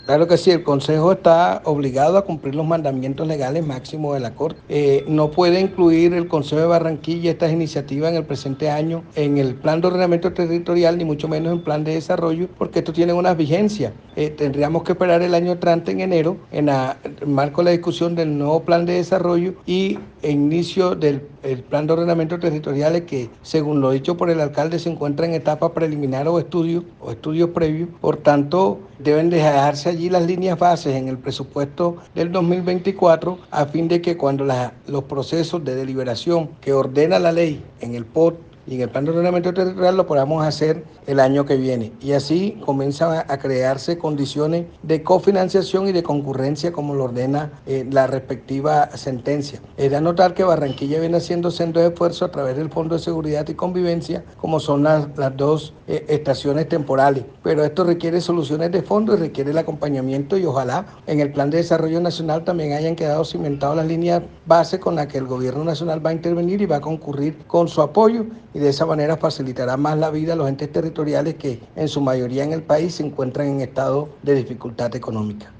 Claro que sí, el Consejo está obligado a cumplir los mandamientos legales máximos de la Corte. No puede incluir el Consejo de Barranquilla estas iniciativas en el presente año en el plan de ordenamiento territorial, ni mucho menos en plan de desarrollo, porque esto tiene unas vigencias. Tendríamos que esperar el año entrante en enero, en el marco de la discusión del nuevo plan de desarrollo y inicio del plan de ordenamiento territorial, que según lo dicho por el alcalde se encuentra en etapa preliminar o estudios previos. Por tanto, deben dejarse allí las líneas bases en el presupuesto del 2024 a fin de que cuando los procesos de deliberación que ordena la ley en el POT y en el plan de ordenamiento territorial lo podamos hacer el año que viene. Y así comienzan a crearse condiciones de cofinanciación y de concurrencia como lo ordena la respectiva sentencia. Es de anotar que Barranquilla viene haciendo sendos esfuerzos a través del Fondo de Seguridad y Convivencia, como son las dos estaciones temporales. Pero esto requiere soluciones de fondo y requiere el acompañamiento, y ojalá en el Plan de Desarrollo Nacional también hayan quedado cimentadas las líneas base con las que el gobierno nacional va a intervenir y va a concurrir con su apoyo, y de esa manera facilitará más la vida a los entes territoriales que en su mayoría en el país se encuentran en estado de dificultad económica.